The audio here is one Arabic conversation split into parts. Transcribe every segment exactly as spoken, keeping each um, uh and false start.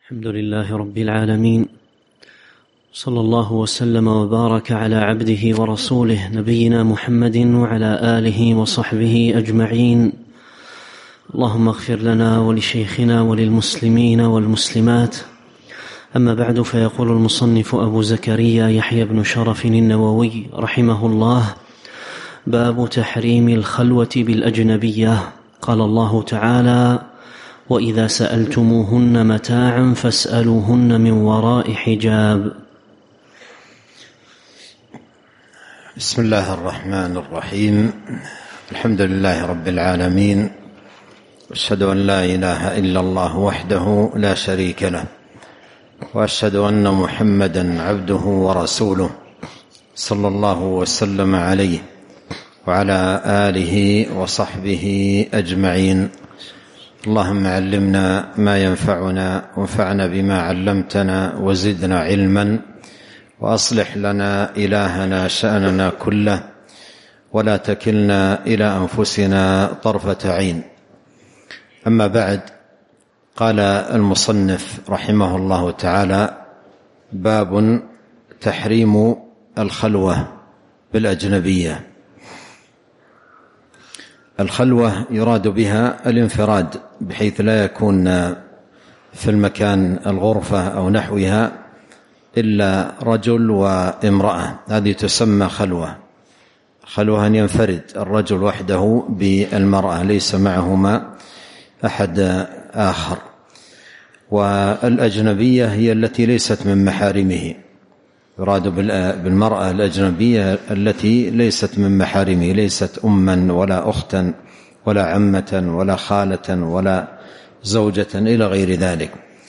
الحمد لله رب العالمين، صلى الله وسلم وبارك على عبده ورسوله نبينا محمد وعلى آله وصحبه أجمعين. اللهم اغفر لنا ولشيخنا وللمسلمين والمسلمات. أما بعد، فيقول المصنف أبو زكريا يحيى بن شرف النووي رحمه الله: باب تحريم الخلوة بالأجنبية. قال الله تعالى: وإذا سألتموهن متاعا فاسألوهن من وراء حجاب. بسم الله الرحمن الرحيم. الحمد لله رب العالمين، أشهد أن لا إله إلا الله وحده لا شريك له، وأشهد أن محمدا عبده ورسوله، صلى الله وسلم عليه وعلى آله وصحبه أجمعين. اللهم علمنا ما ينفعنا وانفعنا بما علمتنا وزدنا علما، وأصلح لنا إلهنا شأننا كله، ولا تكلنا إلى أنفسنا طرفة عين. أما بعد، قال المصنف رحمه الله تعالى: باب تحريم الخلوة بالأجنبية. الخلوة يراد بها الانفراد، بحيث لا يكون في المكان الغرفة أو نحوها إلا رجل وامرأة، هذه تسمى خلوة. خلوة أن ينفرد الرجل وحده بالمرأة، ليس معهما أحد آخر. والأجنبية هي التي ليست من محارمه، يراد بالمرأة الأجنبية التي ليست من محارمه، ليست أما ولا أختا ولا عمة ولا خالة ولا زوجة إلى غير ذلك.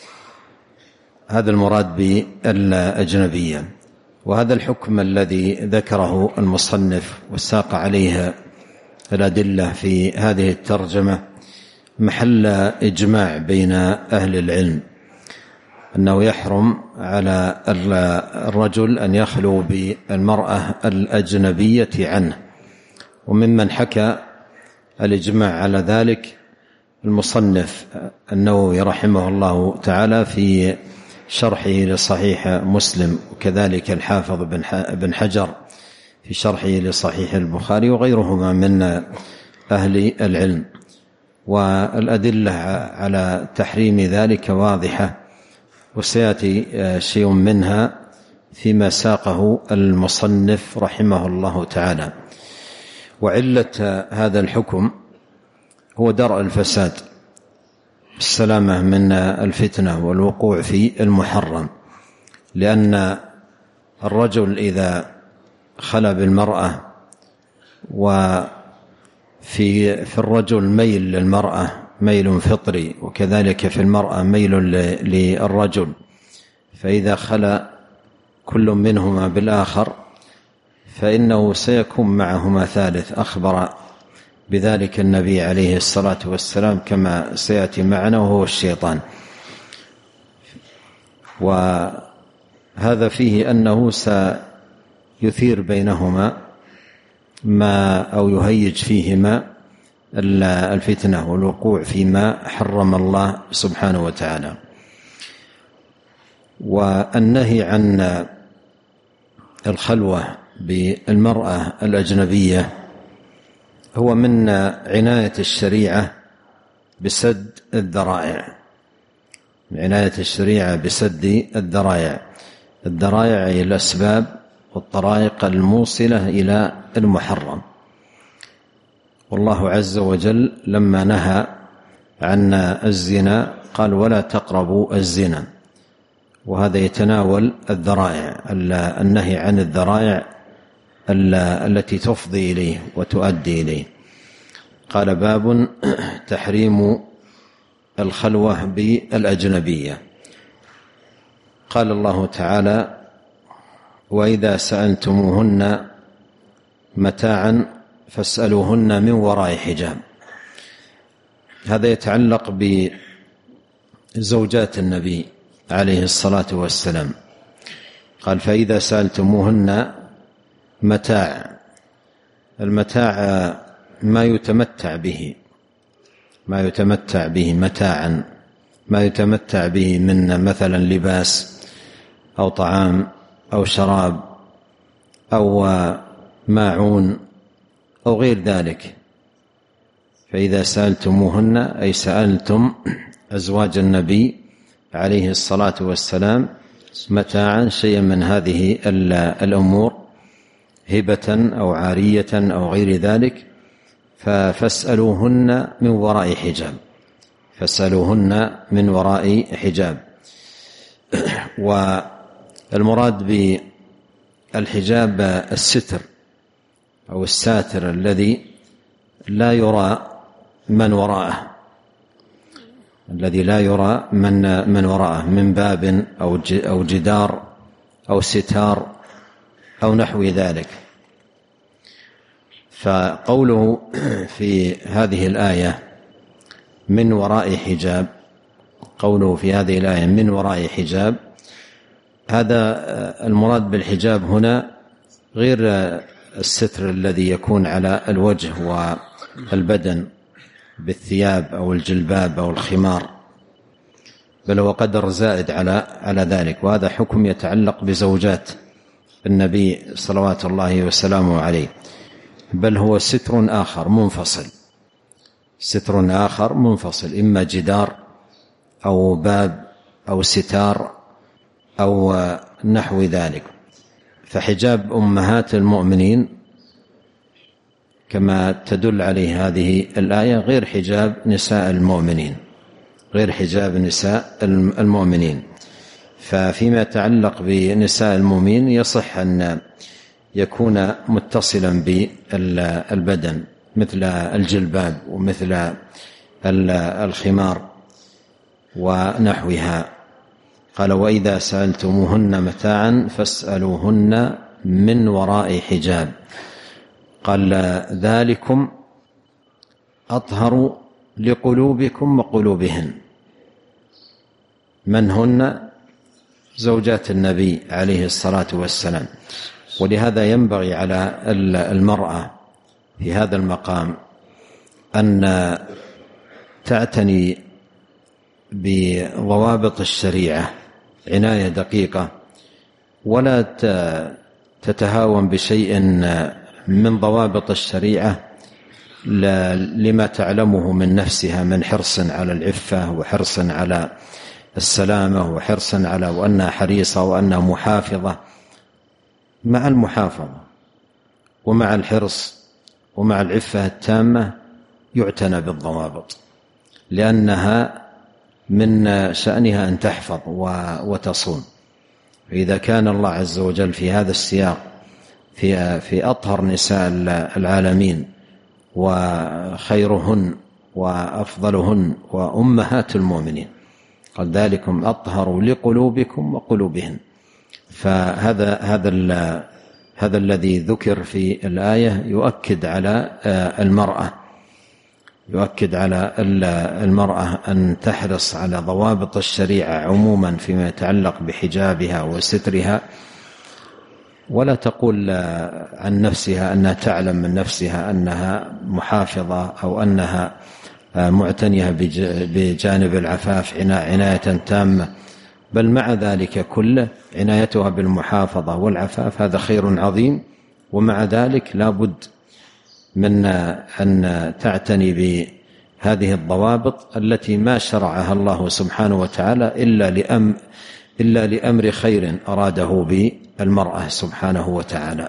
هذا المراد بالأجنبية. وهذا الحكم الذي ذكره المصنف وساق عليه الأدلة في هذه الترجمة محل إجماع بين أهل العلم، أنه يحرم على الرجل أن يخلو بالمرأة الأجنبية عنه. وممن حكى الإجماع على ذلك المصنف النووي رحمه الله تعالى في شرحه لصحيح مسلم، وكذلك الحافظ بن حجر في شرحه لصحيح البخاري، وغيرهما من أهل العلم. والأدلة على تحريم ذلك واضحة، وسيأتي شيء منها فيما ساقه المصنف رحمه الله تعالى. وعلة هذا الحكم هو درء الفساد، السلامة من الفتنة والوقوع في المحرم. لأن الرجل إذا خلا بالمرأة، وفي في الرجل ميل للمرأة ميل فطري، وكذلك في المرأة ميل للرجل، فإذا خلا كل منهما بالآخر فإنه سيكون معهما ثالث. أخبر بذلك النبي عليه الصلاة والسلام كما سيأتي معنا، وهو الشيطان. وهذا فيه أنه سيثير بينهما ما أو يهيج فيهما الفتنة والوقوع فيما حرم الله سبحانه وتعالى. والنهي عن الخلوة بالمرأة الأجنبية هو من عناية الشريعة بسد الذرائع، عناية الشريعة بسد الذرائع. الذرائع هي الأسباب والطرائق الموصلة إلى المحرم. والله عز وجل لما نهى عن الزنا قال: ولا تقربوا الزنا. وهذا يتناول الذرائع، النهي عن الذرائع التي تفضي إليه وتؤدي إليه. قال: باب تحريم الخلوة بالأجنبية. قال الله تعالى: وإذا سألتموهن متاعا فاسألوهن من وراء حجاب. هذا يتعلق بزوجات النبي عليه الصلاة والسلام. قال: فإذا سألتموهن متاع. المتاع ما يتمتع به، ما يتمتع به متاعا، ما يتمتع به من مثلا لباس أو طعام أو شراب أو ماعون أو غير ذلك. فإذا سألتموهن أي سألتم أزواج النبي عليه الصلاة والسلام متاعا شيئا من هذه الأمور هبة أو عارية أو غير ذلك فاسألوهن من وراء حجاب فاسألوهن من وراء حجاب. والمراد بالحجاب الستر أو الساتر الذي لا يرى من وراءه الذي لا يرى من من وراءه من باب أو جدار أو ستار أو نحو ذلك. فقوله في هذه الآية من وراء حجاب قوله في هذه الآية من وراء حجاب هذا المراد بالحجاب هنا غير الستر الذي يكون على الوجه والبدن بالثياب أو الجلباب أو الخمار، بل هو قدر زائد على على ذلك. وهذا حكم يتعلق بزوجات النبي صلوات الله وسلامه عليه، بل هو ستر آخر منفصل ستر آخر منفصل إما جدار أو باب أو ستار أو نحو ذلك. فحجاب أمهات المؤمنين كما تدل عليه هذه الآية غير حجاب نساء المؤمنين غير حجاب نساء المؤمنين. ففيما يتعلق بنساء المؤمنين يصح أن يكون متصلا بالبدن مثل الجلباب ومثل الخمار ونحوها. قال وإذا سألتموهن متاعا فاسألوهن من وراء حجاب. قال ذلكم أطهر لقلوبكم وقلوبهن. من هن؟ زوجات النبي عليه الصلاة والسلام. ولهذا ينبغي على المرأة في هذا المقام أن تعتني بضوابط الشريعة عناية دقيقة، ولا تتهاون بشيء من ضوابط الشريعة لما تعلمه من نفسها من حرص على العفة وحرص على السلامة وحرص على وأنها حريصة وأنها محافظة. مع المحافظة ومع الحرص ومع العفة التامة يعتنى بالضوابط، لأنها من شأنها أن تحفظ وتصون. فإذا كان الله عز وجل في هذا السياق في في أطهر نساء العالمين وخيرهن وأفضلهن وأمهات المؤمنين، قال ذلكم أطهر لقلوبكم وقلوبهن. فهذا هذا هذا الذي ذكر في الآية يؤكد على المرأة يؤكد على المرأة أن تحرص على ضوابط الشريعة عموما فيما يتعلق بحجابها وسترها، ولا تقول عن نفسها أنها تعلم من نفسها أنها محافظة أو أنها معتنية بجانب العفاف عناية تامة، بل مع ذلك كله عنايتها بالمحافظة والعفاف هذا خير عظيم. ومع ذلك لا بد من أن تعتني بهذه الضوابط التي ما شرعها الله سبحانه وتعالى إلا لأمر, إلا لأمر خير أراده بالمرأة سبحانه وتعالى.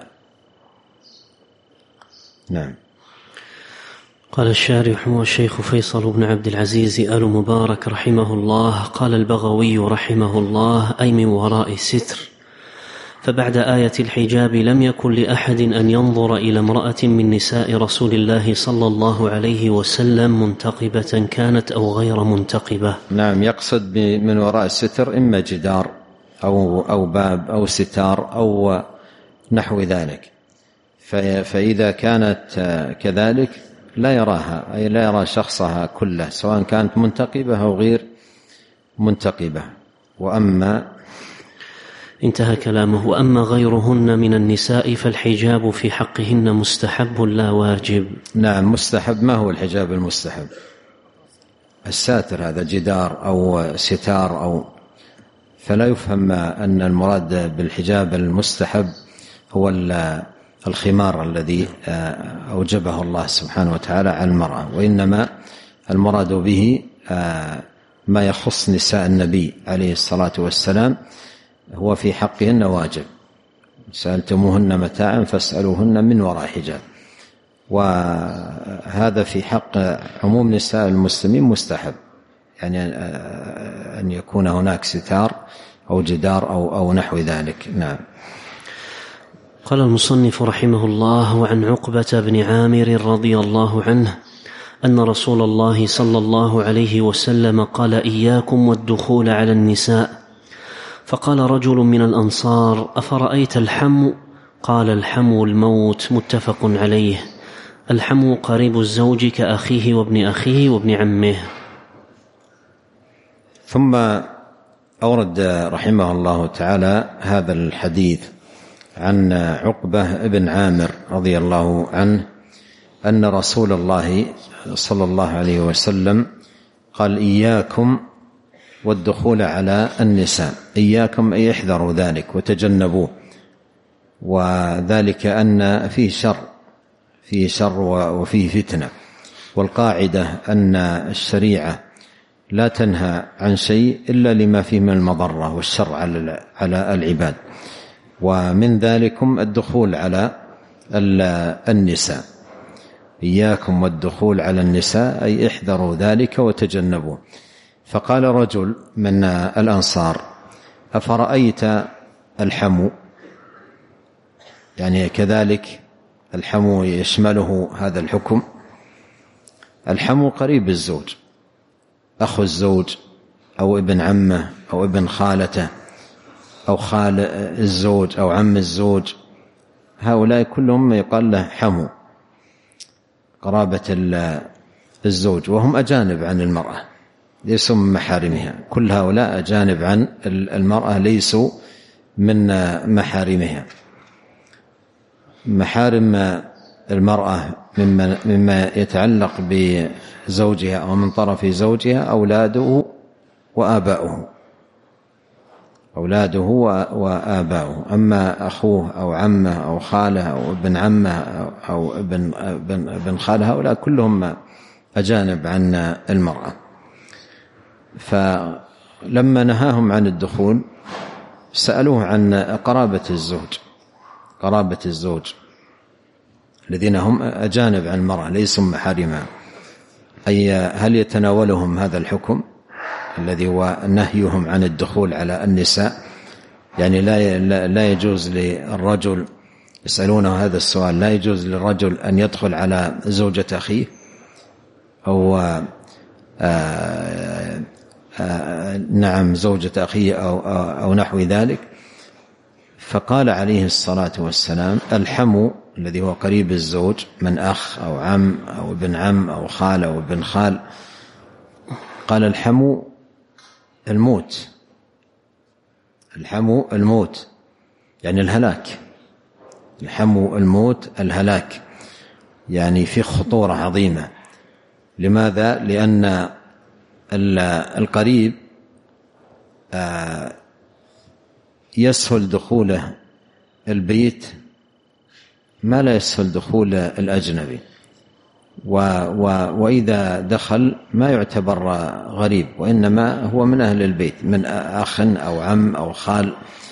نعم. قال الشارح والشيخ فيصل بن عبد العزيز آل مبارك رحمه الله: قال البغوي رحمه الله: أي من وراء الستر. فبعد آية الحجاب لم يكن لأحد أن ينظر إلى امرأة من نساء رسول الله صلى الله عليه وسلم منتقبة كانت أو غير منتقبة. نعم، يقصد من وراء الستر إما جدار أو, أو باب أو ستار أو نحو ذلك. فإذا كانت كذلك لا يراها، أي لا يرى شخصها كله سواء كانت منتقبة أو غير منتقبة. وأما انتهى كلامه. وأما غيرهن من النساء فالحجاب في حقهن مستحب لا واجب. نعم، مستحب. ما هو الحجاب المستحب؟ الساتر هذا جدار أو ستار أو فلا يفهم أن المراد بالحجاب المستحب هو الخمار الذي أوجبه الله سبحانه وتعالى على المرأة، وإنما المراد به ما يخص نساء النبي عليه الصلاة والسلام هو في حقهن واجب، سألتموهن متاعا فاسألوهن من وراء حجاب، وهذا في حق عموم نساء المسلمين مستحب، يعني أن يكون هناك ستار أو جدار أو, أو نحو ذلك. نعم. قال المصنف رحمه الله: وعن عقبة بن عامر رضي الله عنه أن رسول الله صلى الله عليه وسلم قال: إياكم والدخول على النساء. فقال رجل من الأنصار: أفرأيت الحمو؟ قال: الحمو الموت. متفق عليه. الحمو قريب الزوج كأخيه وابن أخيه وابن عمه. ثم أورد رحمه الله تعالى هذا الحديث عن عقبة بن عامر رضي الله عنه أن رسول الله صلى الله عليه وسلم قال: إياكم والدخول على النساء. إياكم أي احذروا ذلك وتجنبوه، وذلك أن فيه شر فيه شر وفيه فتنة، والقاعدة أن الشريعة لا تنهى عن شيء إلا لما فيه من المضرة والشر على العباد، ومن ذلكم الدخول على النساء. إياكم والدخول على النساء أي احذروا ذلك وتجنبوه. فقال رجل من الأنصار: أفرأيت الحمو؟ يعني كذلك الحمو يشمله هذا الحكم. الحمو قريب الزوج، أخو الزوج أو ابن عمه أو ابن خالته أو خال الزوج أو عم الزوج، هؤلاء كلهم يقال له حمو، قرابة الزوج، وهم أجانب عن المرأة ليسوا من محارمها. كل هؤلاء أجانب عن المرأة ليسوا من محارمها. محارم المرأة مما, مما يتعلق بزوجها أو من طرف زوجها أولاده وآباؤه أولاده وآباؤه أما أخوه أو عمه أو خاله أو ابن عمه أو ابن, ابن, ابن خاله هؤلاء كلهم أجانب عن المرأة. فلما نهاهم عن الدخول سألوه عن قرابة الزوج قرابة الزوج الذين هم أجانب عن المرأة ليسوا محارمها، أي هل يتناولهم هذا الحكم الذي هو نهيهم عن الدخول على النساء؟ يعني لا لا يجوز للرجل، يسألونه هذا السؤال، لا يجوز للرجل أن يدخل على زوجة أخيه أو آآ آآ نعم زوجة أخيه أو, أو نحو ذلك. فقال عليه الصلاة والسلام: الحمو الذي هو قريب الزوج من أخ أو عم أو ابن عم أو خال أو ابن خال، قال: الحمو الموت. الحمو الموت يعني الهلاك. الحمو الموت الهلاك، يعني في خطورة عظيمة. لماذا؟ لأن القريب يسهل دخوله البيت ما لا يسهل دخول الأجنبي، و و وإذا دخل ما يعتبر غريب، وإنما هو من أهل البيت، من أخ أو عم أو خال.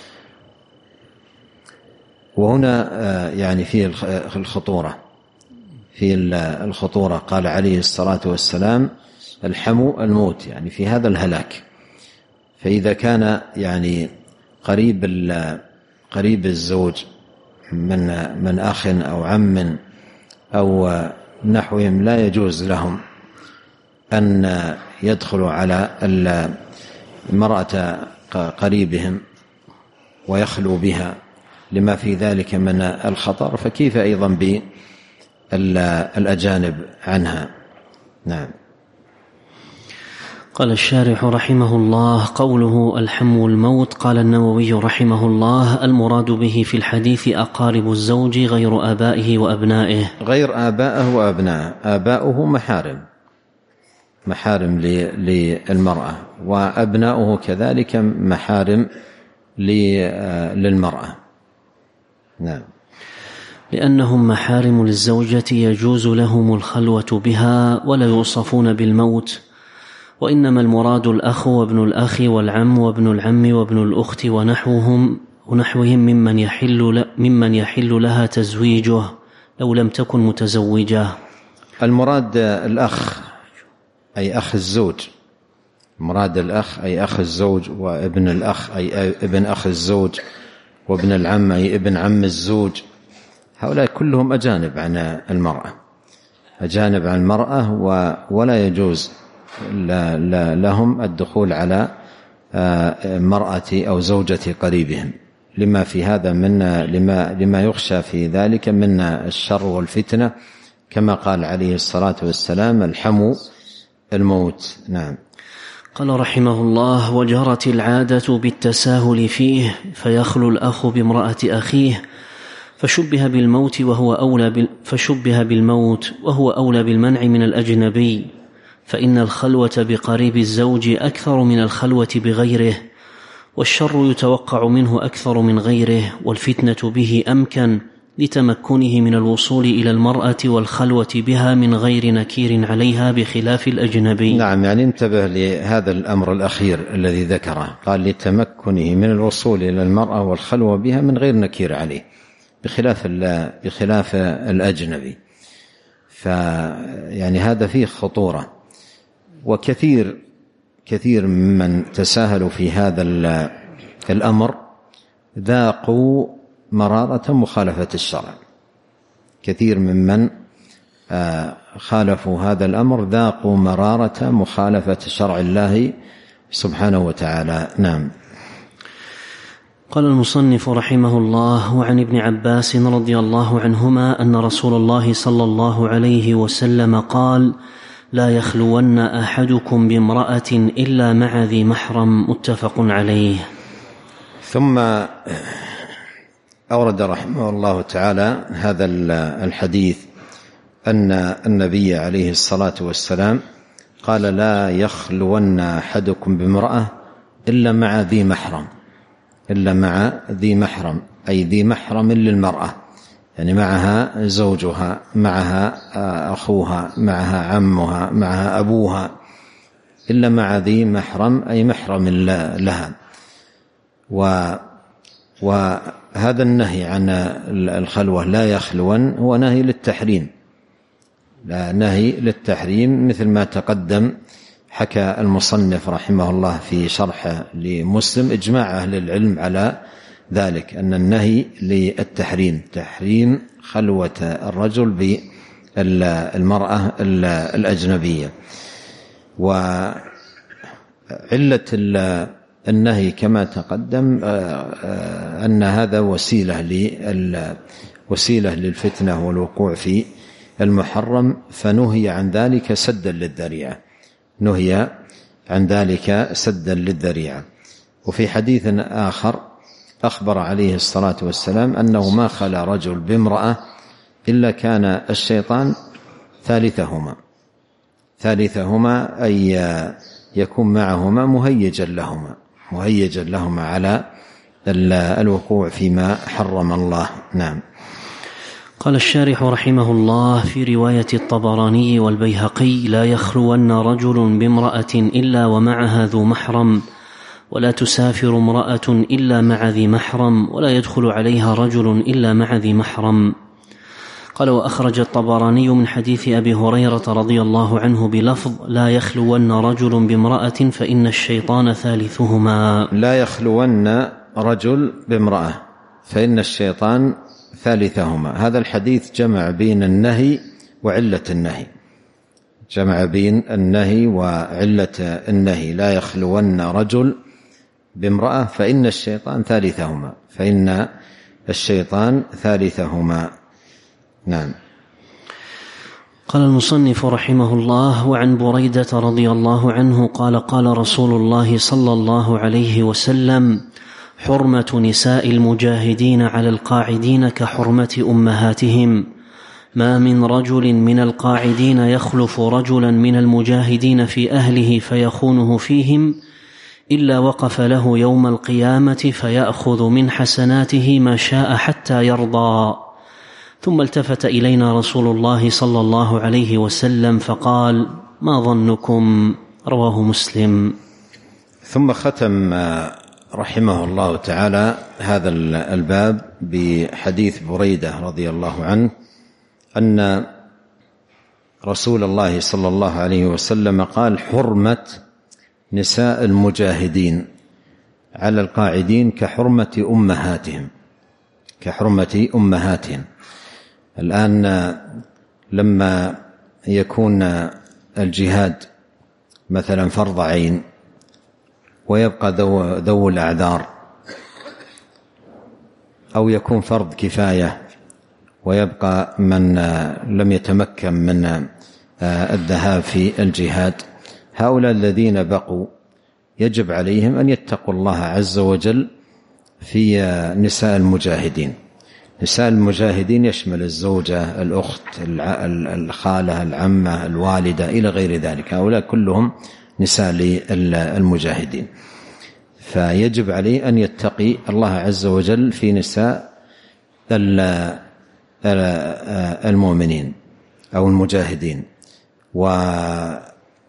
وهنا يعني في الخطورة في الخطورة قال عليه الصلاة والسلام: الحمو الموت، يعني في هذا الهلاك. فإذا كان يعني قريب قريب الزوج من من أخ أو عم أو نحوهم لا يجوز لهم أن يدخلوا على المرأة قريبهم ويخلوا بها لما في ذلك من الخطر، فكيف أيضا بالأجانب عنها. نعم. قال الشارح رحمه الله: قوله الحمو الموت، قال النووي رحمه الله: المراد به في الحديث أقارب الزوج غير آبائه وأبنائه. غير آبائه وأبنائه، آباؤه محارم، محارم للمرأة، وأبناؤه كذلك محارم للمرأة. نعم. لأنهم محارم للزوجة يجوز لهم الخلوة بها ولا يوصفون بالموت، وإنما المراد الأخ وابن الأخ والعم وابن العم وابن الأخت ونحوهم ونحوهم ممن يحل, ممن يحل لها تزويجه لو لم تكن متزوجة. المراد الأخ أي أخ الزوج، مراد الأخ أي أخ الزوج، وابن الأخ أي ابن أخ الزوج، وابن العم أي ابن عم الزوج. هؤلاء كلهم أجانب عن المرأة، أجانب عن المرأة، ولا يجوز لهم الدخول على مرأة أو زوجة قريبهم، لما في هذا من لما لما يخشى في ذلك من الشر والفتنة، كما قال عليه الصلاة والسلام: الحمو الموت. نعم. قال رحمه الله: وجرت العادة بالتساهل فيه، فيخلو الأخ بامرأة أخيه فشبه بالموت وهو أولى بال... فشبه بالموت وهو أولى بالمنع من الأجنبي، فإن الخلوة بقريب الزوج أكثر من الخلوة بغيره، والشر يتوقع منه أكثر من غيره، والفتنة به أمكن لتمكنه من الوصول إلى المرأة والخلوة بها من غير نكير عليها بخلاف الأجنبي. نعم، يعني انتبه لهذا الأمر الأخير الذي ذكره، قال لتمكنه من الوصول إلى المرأة والخلوة بها من غير نكير عليه بخلاف بخلاف الأجنبي. فيعني هذا فيه خطورة، وكثير كثير ممن تساهلوا في هذا الأمر ذاقوا مرارة مخالفة الشرع. كثير ممن خالفوا هذا الأمر ذاقوا مرارة مخالفة شرع الله سبحانه وتعالى. نعم. قال المصنف رحمه الله: وعن ابن عباس رضي الله عنهما أن رسول الله صلى الله عليه وسلم قال: لا يخلون أحدكم بامرأة إلا مع ذي محرم، متفق عليه. ثم أورد رحمه الله تعالى هذا الحديث أن النبي عليه الصلاة والسلام قال: لا يخلون أحدكم بامرأة إلا مع ذي محرم، إلا مع ذي محرم أي ذي محرم للمرأة، يعني معها زوجها، معها أخوها، معها عمها، معها أبوها، إلا مع ذي محرم أي محرم لها. و وهذا النهي عن الخلوة لا يخلون هو نهي للتحريم، لا نهي للتحريم، مثل ما تقدم. حكى المصنف رحمه الله في شرحه لمسلم إجماع أهل العلم على ذلك، أن النهي للتحريم، تحريم خلوة الرجل بالمرأة الأجنبية. وعلة النهي كما تقدم أن هذا وسيلة وسيلة للفتنة والوقوع في المحرم، فنهي عن ذلك سدا للذريعة، نهي عن ذلك سدا للذريعة. وفي حديث آخر أخبر عليه الصلاة والسلام أنه ما خلا رجل بامرأة إلا كان الشيطان ثالثهما، ثالثهما أي يكون معهما مهيجا لهما، مهيجا لهما على الوقوع فيما حرم الله. نعم. قال الشارح رحمه الله: في رواية الطبراني والبيهقي: لا يخلون رجل بامرأة إلا ومعها ذو محرم، ولا تسافر امرأة إلا مع ذي محرم، ولا يدخل عليها رجل إلا مع ذي محرم. قال: وأخرج الطبراني من حديث أبي هريرة رضي الله عنه بلفظ: لا يخلون رجل بامرأة فإن الشيطان ثالثهما. لا يخلون رجل بامرأة فإن الشيطان ثالثهما. هذا الحديث جمع بين النهي وعلة النهي، جمع بين النهي وعلة النهي. لا يخلون رجل بامرأة فإن الشيطان ثالثهما، فإن الشيطان ثالثهما. نعم. قال المصنف رحمه الله: وعن بريدة رضي الله عنه قال: قال رسول الله صلى الله عليه وسلم: حرمة نساء المجاهدين على القاعدين كحرمة أمهاتهم، ما من رجل من القاعدين يخلف رجلا من المجاهدين في أهله فيخونه فيهم إلا وقف له يوم القيامة فيأخذ من حسناته ما شاء حتى يرضى. ثم التفت إلينا رسول الله صلى الله عليه وسلم فقال: ما ظنكم؟ رواه مسلم. ثم ختم رحمه الله تعالى هذا الباب بحديث بريدة رضي الله عنه أن رسول الله صلى الله عليه وسلم قال: حرمة نساء المجاهدين على القاعدين كحرمة أمهاتهم كحرمة أمهاتهم. الآن لما يكون الجهاد مثلا فرض عين ويبقى ذو, ذو الأعذار، أو يكون فرض كفاية ويبقى من لم يتمكن من الذهاب في الجهاد، هؤلاء الذين بقوا يجب عليهم أن يتقوا الله عز وجل في نساء المجاهدين. نساء المجاهدين يشمل الزوجة، الأخت، الخالة، العمة، الوالدة إلى غير ذلك، هؤلاء كلهم نساء المجاهدين، فيجب عليه أن يتقي الله عز وجل في نساء المؤمنين أو المجاهدين، ولا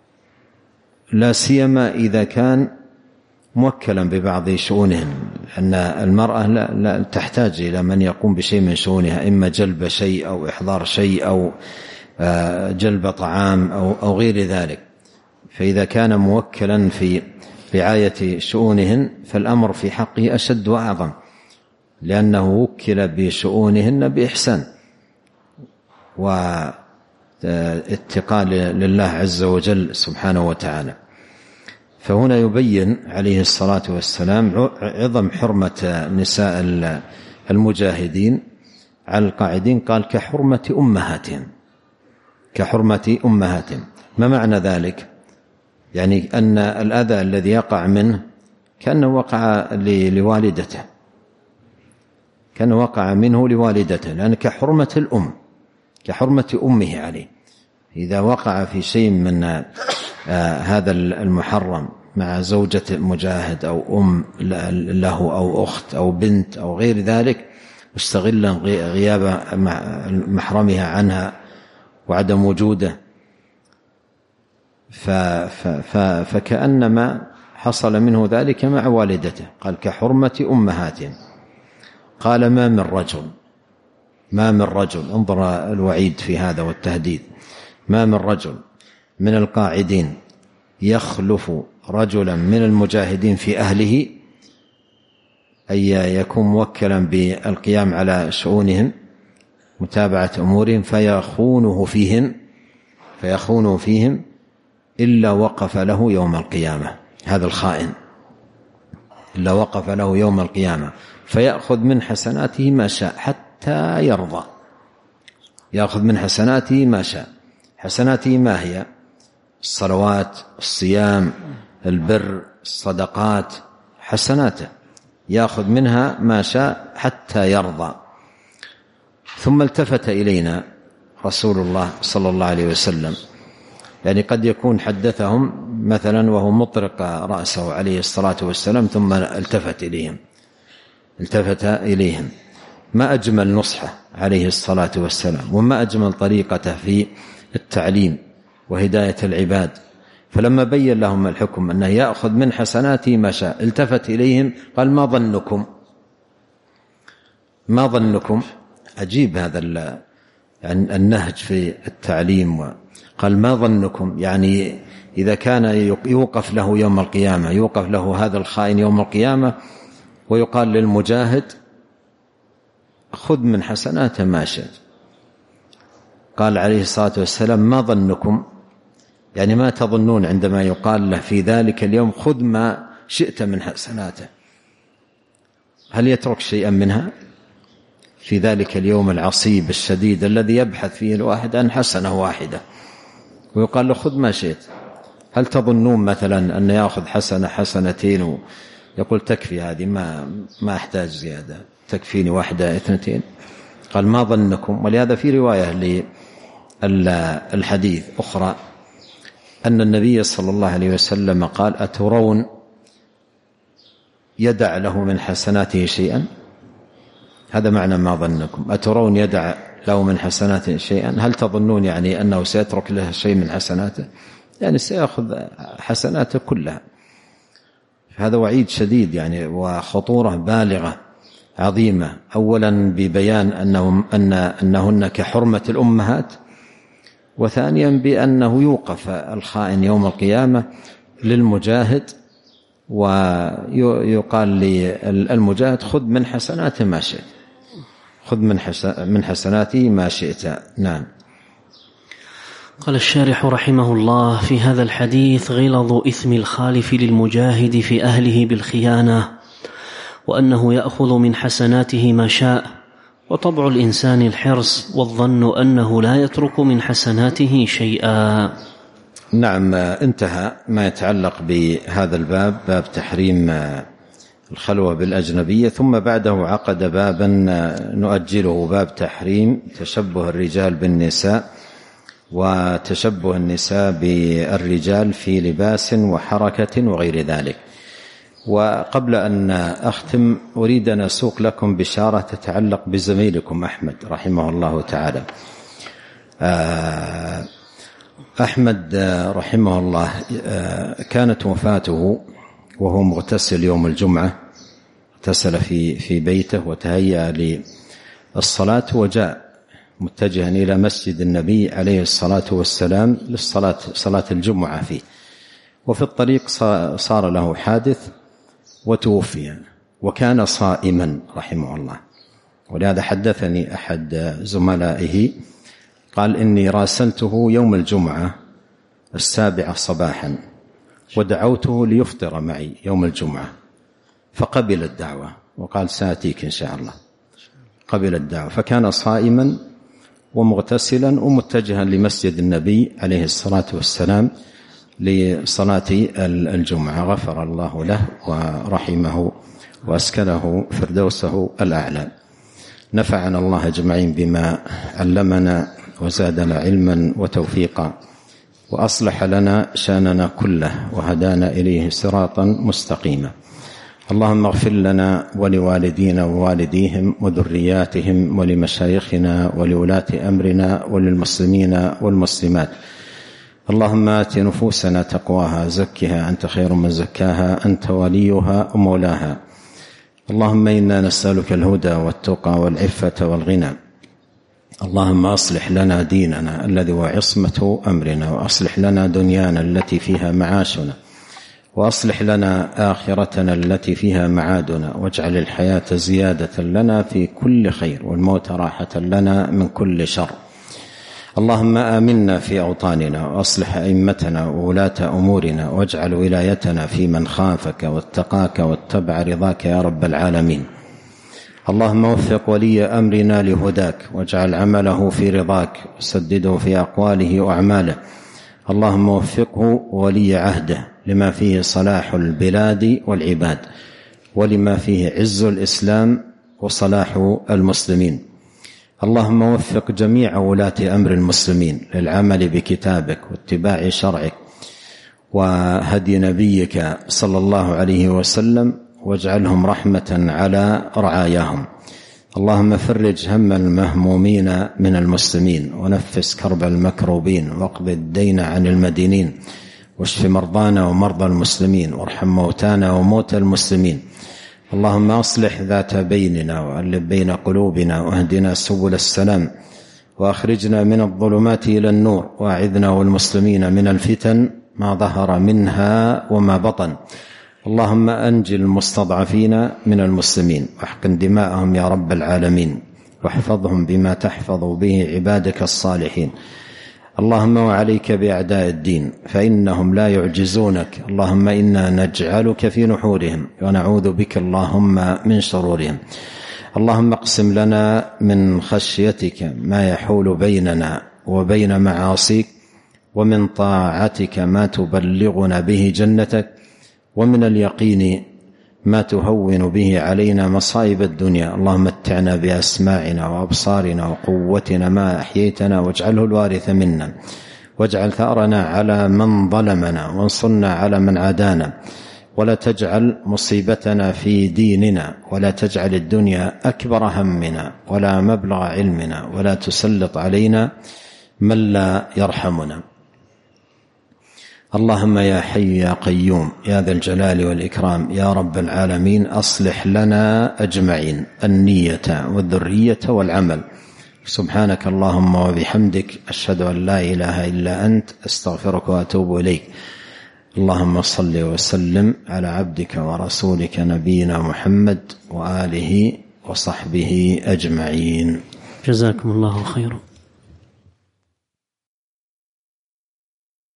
سيما إذا كان موكلا ببعض شؤونهم، أن المرأة لا, لا تحتاج إلى من يقوم بشيء من شؤونها، إما جلب شيء أو إحضار شيء أو جلب طعام أو, أو غير ذلك. فإذا كان موكلا في رعاية شؤونهن فالأمر في حقه أشد وأعظم، لأنه وكل بشؤونهن بإحسان واتقاء لله عز وجل سبحانه وتعالى. فهنا يبين عليه الصلاة والسلام عظم حرمة نساء المجاهدين على القاعدين، قال: كحرمة أمهاتهم كحرمة أمهاتهم. ما معنى ذلك؟ يعني أن الأذى الذي يقع منه كأنه وقع لوالدته كان وقع منه لوالدته، لأن كحرمة الأم كحرمة أمه عليه. إذا وقع في شيء من آه هذا المحرم مع زوجة مجاهد أو أم له أو أخت أو بنت أو غير ذلك، مستغلا غياب محرمها عنها وعدم وجوده، فكأنما حصل منه ذلك مع والدته. قال: كحرمة أمهاتهم. قال: ما من رجل ما من رجل انظر الوعيد في هذا والتهديد، ما من رجل من القاعدين يخلف رجلا من المجاهدين في أهله، أي يكون موكلا بالقيام على شؤونهم، متابعة أمورهم، فيخونه فيهم فيخونه فيهم إلا وقف له يوم القيامة. هذا الخائن إلا وقف له يوم القيامة فيأخذ من حسناته ما شاء حتى يرضى. يأخذ من حسناته ما شاء. حسناته ما هي؟ الصلوات، الصيام، البر، الصدقات، حسناته يأخذ منها ما شاء حتى يرضى. ثم التفت إلينا رسول الله صلى الله عليه وسلم، يعني قد يكون حدثهم مثلا وهو مطرق رأسه عليه الصلاة والسلام، ثم التفت إليهم التفت إليهم ما أجمل نصحه عليه الصلاة والسلام، وما أجمل طريقته في التعليم وهداية العباد. فلما بين لهم الحكم أنه يأخذ من حسناته ما شاء، التفت إليهم قال: ما ظنكم ما ظنكم عجيب هذا يعني النهج في التعليم. قال: ما ظنكم، يعني إذا كان يوقف له يوم القيامة، يوقف له هذا الخائن يوم القيامة، ويقال للمجاهد: خذ من حسناته ما شئت. قال عليه الصلاة والسلام: ما ظنكم، يعني ما تظنون عندما يقال له في ذلك اليوم: خذ ما شئت من حسناته، هل يترك شيئا منها في ذلك اليوم العصيب الشديد الذي يبحث فيه الواحد عن حسنة واحدة، ويقال له: خذ ما شئت؟ هل تظنون مثلا أن يأخذ حسنة حسنتين ويقول: تكفي هذه، ما ما أحتاج زيادة، تكفيني واحدة اثنتين؟ قال ما ظنكم. ولهذا في رواية للحديث أخرى أن النبي صلى الله عليه وسلم قال أترون يدع له من حسناته شيئا؟ هذا معنى ما ظنكم، أترون يدع له من حسناته شيئا؟ هل تظنون يعني أنه سيترك له شيء من حسناته؟ يعني سيأخذ حسناته كلها. هذا وعيد شديد يعني وخطورة بالغة عظيمة، أولا ببيان أنهم أن أنهن كحرمة الأمهات، وثانيا بأنه يوقف الخائن يوم القيامة للمجاهد ويقال للمجاهد خذ من حسناته ما شئت، خذ من من حسناته ما شئت. نعم. قال الشارح رحمه الله: في هذا الحديث غلظ إثم الخالف للمجاهد في أهله بالخيانة، وأنه يأخذ من حسناته ما شاء، وطبع الإنسان الحرص والظن أنه لا يترك من حسناته شيئا. نعم. انتهى ما يتعلق بهذا الباب، باب تحريم الخلوة بالأجنبية، ثم بعده عقد بابا نؤجله، باب تحريم تشبه الرجال بالنساء وتشبه النساء بالرجال في لباس وحركة وغير ذلك. وقبل أن أختم أريد أن أسوق لكم بشارة تتعلق بزميلكم أحمد رحمه الله تعالى. أحمد رحمه الله كانت وفاته وهو مغتسل يوم الجمعة، اغتسل في في بيته وتهيأ للصلاة، وجاء متجها إلى مسجد النبي عليه الصلاة والسلام للصلاة، صلاة الجمعة فيه، وفي الطريق صار له حادث وتوفي، وكان صائما رحمه الله. ولهذا حدثني أحد زملائه قال إني راسلته يوم الجمعة السابعة صباحا ودعوته ليفطر معي يوم الجمعة، فقبل الدعوة وقال سآتيك إن شاء الله. قبل الدعوة، فكان صائما ومغتسلا ومتجها لمسجد النبي عليه الصلاة والسلام لصلاة الجمعة. غفر الله له ورحمه وأسكنه فردوسه الأعلى. نفعنا الله أجمعين بما علمنا وزادنا علما وتوفيقا، وأصلح لنا شأننا كله وهدانا إليه صراطا مستقيما. اللهم اغفر لنا ولوالدينا ووالديهم وذرياتهم ولمشايخنا ولولاة أمرنا وللمسلمين والمسلمات. اللهم آت نفوسنا تقواها، زكها أنت خير من زكاها، أنت وليها ومولاها. اللهم إنا نسألك الهدى والتقى والعفة والغنى. اللهم أصلح لنا ديننا الذي هو عصمة أمرنا، وأصلح لنا دنيانا التي فيها معاشنا، وأصلح لنا آخرتنا التي فيها معادنا، واجعل الحياة زيادة لنا في كل خير والموت راحة لنا من كل شر. اللهم آمنا في أوطاننا، وأصلح أئمتنا وولاة أمورنا، واجعل ولايتنا في من خافك واتقاك واتبع رضاك يا رب العالمين. اللهم وفق ولي أمرنا لهداك، واجعل عمله في رضاك، وسدده في أقواله وأعماله. اللهم وفقه ولي عهده لما فيه صلاح البلاد والعباد، ولما فيه عز الإسلام وصلاح المسلمين. اللهم وفق جميع ولاة أمر المسلمين للعمل بكتابك واتباع شرعك وهدي نبيك صلى الله عليه وسلم، واجعلهم رحمة على رعاياهم. اللهم فرج هم المهمومين من المسلمين، ونفس كرب المكروبين، واقض الدين عن المدينين، واشف مرضانا ومرضى المسلمين، وارحم موتانا وموتى المسلمين. اللهم أصلح ذات بيننا وألف بين قلوبنا، واهدنا سبل السلام، وأخرجنا من الظلمات إلى النور، وأعذنا والمسلمين من الفتن ما ظهر منها وما بطن. اللهم أنجي المستضعفين من المسلمين، واحقن دماءهم يا رب العالمين، واحفظهم بما تحفظ به عبادك الصالحين. اللهم وعليك بأعداء الدين فإنهم لا يعجزونك. اللهم إنا نجعلك في نحورهم ونعوذ بك اللهم من شرورهم. اللهم اقسم لنا من خشيتك ما يحول بيننا وبين معاصيك، ومن طاعتك ما تبلغنا به جنتك، ومن اليقين ما تهون به علينا مصائب الدنيا. اللهم متعنا بأسماعنا وأبصارنا وقوتنا ما أحييتنا، واجعله الوارث منا، واجعل ثأرنا على من ظلمنا، وانصرنا على من عادانا، ولا تجعل مصيبتنا في ديننا، ولا تجعل الدنيا أكبر همنا ولا مبلغ علمنا، ولا تسلط علينا من لا يرحمنا. اللهم يا حي يا قيوم يا ذا الجلال والإكرام يا رب العالمين، أصلح لنا أجمعين النية والذرية والعمل. سبحانك اللهم وبحمدك، أشهد أن لا إله إلا أنت، أستغفرك وأتوب إليك. اللهم صل وسلم على عبدك ورسولك نبينا محمد وآله وصحبه أجمعين. جزاكم الله خيرا.